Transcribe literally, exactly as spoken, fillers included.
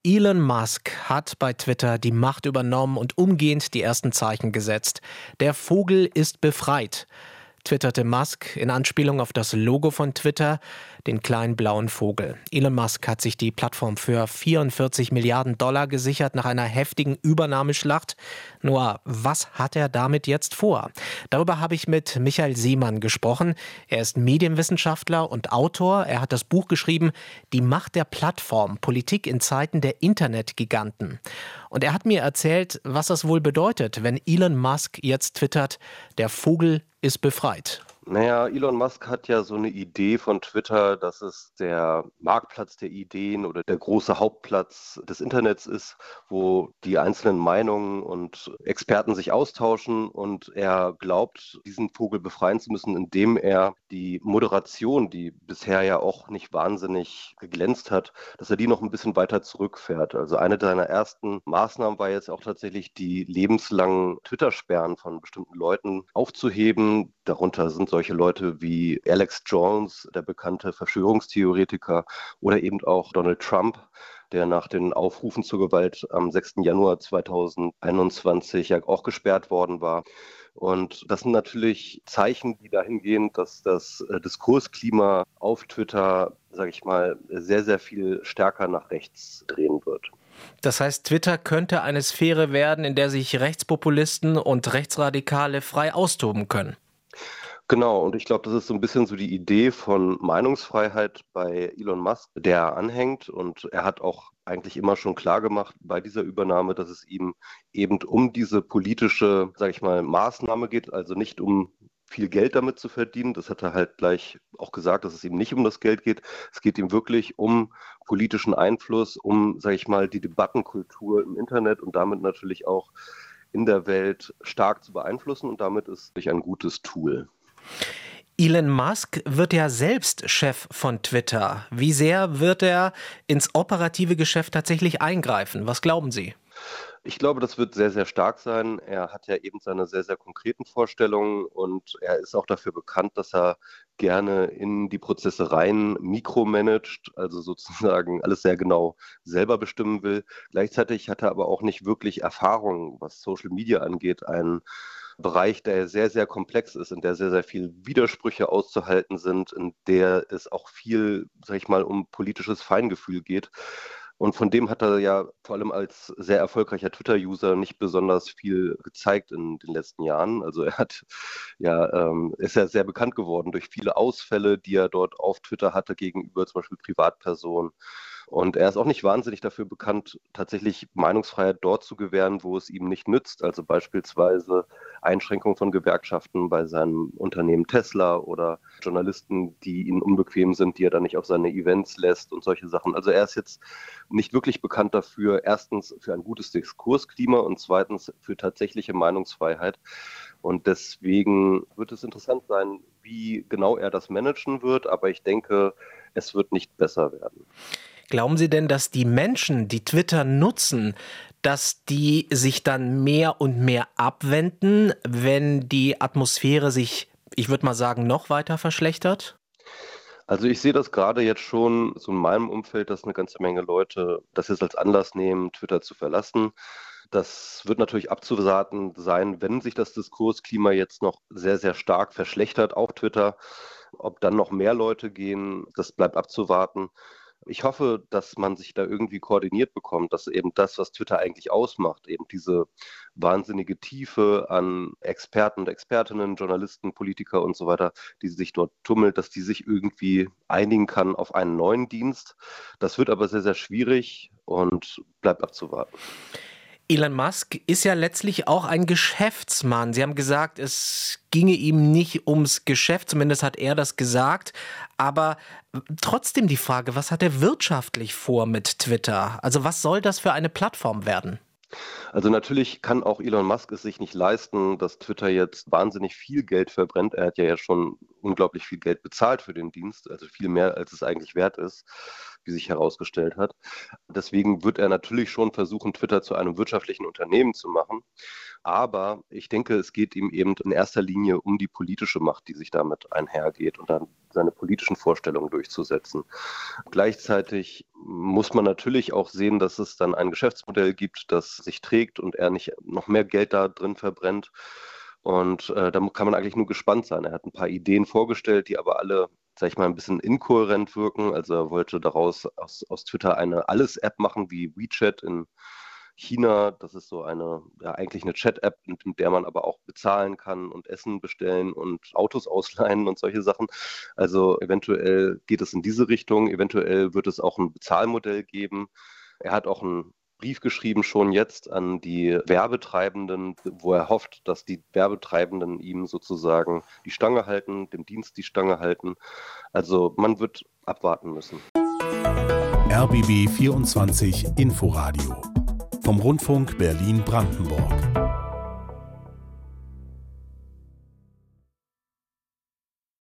Elon Musk hat bei Twitter die Macht übernommen und umgehend die ersten Zeichen gesetzt. Der Vogel ist befreit, twitterte Musk in Anspielung auf das Logo von Twitter, den kleinen blauen Vogel. Elon Musk hat sich die Plattform für vierundvierzig Milliarden Dollar gesichert nach einer heftigen Übernahmeschlacht. Nur, was hat er damit jetzt vor? Darüber habe ich mit Michael Seemann gesprochen. Er ist Medienwissenschaftler und Autor. Er hat das Buch geschrieben, Die Macht der Plattform, Politik in Zeiten der Internetgiganten. Und er hat mir erzählt, was das wohl bedeutet, wenn Elon Musk jetzt twittert, der Vogel ist befreit. Naja, Elon Musk hat ja so eine Idee von Twitter, dass es der Marktplatz der Ideen oder der große Hauptplatz des Internets ist, wo die einzelnen Meinungen und Experten sich austauschen. Und er glaubt, diesen Vogel befreien zu müssen, indem er die Moderation, die bisher ja auch nicht wahnsinnig geglänzt hat, dass er die noch ein bisschen weiter zurückfährt. Also eine seiner ersten Maßnahmen war jetzt auch tatsächlich, die lebenslangen Twitter-Sperren von bestimmten Leuten aufzuheben. Darunter sind solche Leute wie Alex Jones, der bekannte Verschwörungstheoretiker, oder eben auch Donald Trump, der nach den Aufrufen zur Gewalt am sechsten Januar zweitausendeinundzwanzig ja auch gesperrt worden war. Und das sind natürlich Zeichen, die dahin gehen, dass das Diskursklima auf Twitter, sage ich mal, sehr, sehr viel stärker nach rechts drehen wird. Das heißt, Twitter könnte eine Sphäre werden, in der sich Rechtspopulisten und Rechtsradikale frei austoben können. Genau, und ich glaube, das ist so ein bisschen so die Idee von Meinungsfreiheit bei Elon Musk, der er anhängt. Und er hat auch eigentlich immer schon klar gemacht bei dieser Übernahme, dass es ihm eben um diese politische, sage ich mal, Maßnahme geht, also nicht um viel Geld damit zu verdienen. Das hat er halt gleich auch gesagt, dass es ihm nicht um das Geld geht. Es geht ihm wirklich um politischen Einfluss, um, sage ich mal, die Debattenkultur im Internet und damit natürlich auch in der Welt stark zu beeinflussen. Und damit ist es ein gutes Tool. Elon Musk wird ja selbst Chef von Twitter. Wie sehr wird er ins operative Geschäft tatsächlich eingreifen? Was glauben Sie? Ich glaube, das wird sehr, sehr stark sein. Er hat ja eben seine sehr, sehr konkreten Vorstellungen und er ist auch dafür bekannt, dass er gerne in die Prozesse rein mikromanagt, also sozusagen alles sehr genau selber bestimmen will. Gleichzeitig hat er aber auch nicht wirklich Erfahrung, was Social Media angeht, ein Bereich, der sehr, sehr komplex ist, in der sehr, sehr viel Widersprüche auszuhalten sind, in der es auch viel, sag ich mal, um politisches Feingefühl geht. Und von dem hat er ja vor allem als sehr erfolgreicher Twitter-User nicht besonders viel gezeigt in den letzten Jahren. Also er hat ja, ähm, ist ja sehr bekannt geworden durch viele Ausfälle, die er dort auf Twitter hatte gegenüber zum Beispiel Privatpersonen. Und er ist auch nicht wahnsinnig dafür bekannt, tatsächlich Meinungsfreiheit dort zu gewähren, wo es ihm nicht nützt. Also beispielsweise Einschränkungen von Gewerkschaften bei seinem Unternehmen Tesla oder Journalisten, die ihnen unbequem sind, die er dann nicht auf seine Events lässt und solche Sachen. Also er ist jetzt nicht wirklich bekannt dafür, erstens für ein gutes Diskursklima und zweitens für tatsächliche Meinungsfreiheit. Und deswegen wird es interessant sein, wie genau er das managen wird. Aber ich denke, es wird nicht besser werden. Glauben Sie denn, dass die Menschen, die Twitter nutzen, dass die sich dann mehr und mehr abwenden, wenn die Atmosphäre sich, ich würde mal sagen, noch weiter verschlechtert? Also ich sehe das gerade jetzt schon so in meinem Umfeld, dass eine ganze Menge Leute das jetzt als Anlass nehmen, Twitter zu verlassen. Das wird natürlich abzuwarten sein, wenn sich das Diskursklima jetzt noch sehr, sehr stark verschlechtert auf Twitter. Ob dann noch mehr Leute gehen, das bleibt abzuwarten. Ich hoffe, dass man sich da irgendwie koordiniert bekommt, dass eben das, was Twitter eigentlich ausmacht, eben diese wahnsinnige Tiefe an Experten und Expertinnen, Journalisten, Politiker und so weiter, die sich dort tummelt, dass die sich irgendwie einigen kann auf einen neuen Dienst. Das wird aber sehr, sehr schwierig und bleibt abzuwarten. Elon Musk ist ja letztlich auch ein Geschäftsmann. Sie haben gesagt, es ginge ihm nicht ums Geschäft, zumindest hat er das gesagt. Aber trotzdem die Frage, was hat er wirtschaftlich vor mit Twitter? Also was soll das für eine Plattform werden? Also natürlich kann auch Elon Musk es sich nicht leisten, dass Twitter jetzt wahnsinnig viel Geld verbrennt. Er hat ja jetzt schon unglaublich viel Geld bezahlt für den Dienst, also viel mehr, als es eigentlich wert ist, wie sich herausgestellt hat. Deswegen wird er natürlich schon versuchen, Twitter zu einem wirtschaftlichen Unternehmen zu machen. Aber ich denke, es geht ihm eben in erster Linie um die politische Macht, die sich damit einhergeht und dann seine politischen Vorstellungen durchzusetzen. Gleichzeitig muss man natürlich auch sehen, dass es dann ein Geschäftsmodell gibt, das sich trägt und er nicht noch mehr Geld da drin verbrennt. Und äh, da kann man eigentlich nur gespannt sein. Er hat ein paar Ideen vorgestellt, die aber alle, sag ich mal, ein bisschen inkohärent wirken. Also er wollte daraus aus, aus Twitter eine Alles-App machen wie WeChat in China. Das ist so eine, ja, eigentlich eine Chat-App, mit der man aber auch bezahlen kann und Essen bestellen und Autos ausleihen und solche Sachen. Also eventuell geht es in diese Richtung. Eventuell wird es auch ein Bezahlmodell geben. Er hat auch einen Brief geschrieben, schon jetzt an die Werbetreibenden, wo er hofft, dass die Werbetreibenden ihm sozusagen die Stange halten, dem Dienst die Stange halten. Also man wird abwarten müssen. R B B vierundzwanzig Inforadio vom Rundfunk Berlin-Brandenburg.